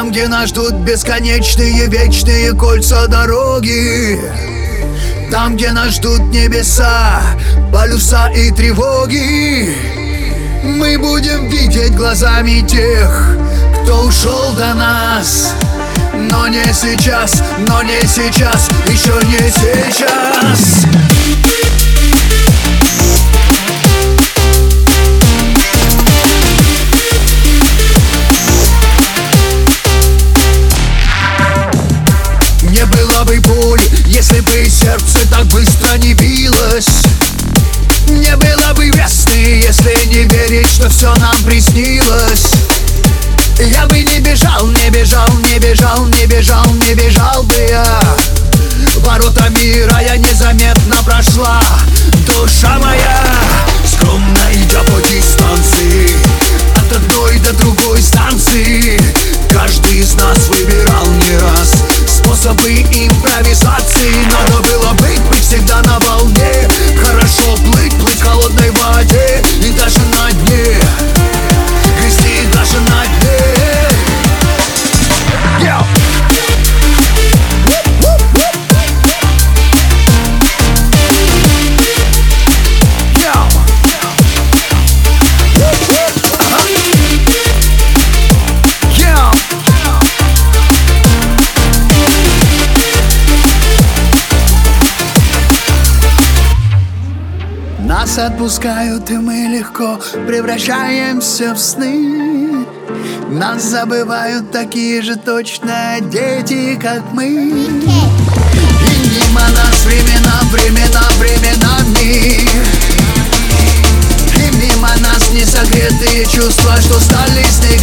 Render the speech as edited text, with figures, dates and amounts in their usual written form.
Там, где нас ждут бесконечные вечные кольца дороги, там, где нас ждут небеса, полюса и тревоги, мы будем видеть глазами тех, кто ушел до нас. Но не сейчас, но не сейчас, еще не сейчас. Не было бы боли, если бы сердце так быстро не билось. Не было бы весны, если не верить, что все нам приснилось. Я бы не бежал, не бежал, не бежал, не бежал, не бежал бы я. Ворота мира я незаметно прошла. Душа моя, скромно идя по дистанции, от одной до другой станции. Каждый из нас выбирал не раз способы импровизации. Надо было быть всегда на волне, хорошо плыть в холодной воде и даже на дне, грести даже на дне. Yeah. Нас отпускают, и мы легко превращаемся в сны. Нас забывают такие же точно дети, как мы. И мимо нас временами. И мимо нас несогретые чувства, что стали снегом.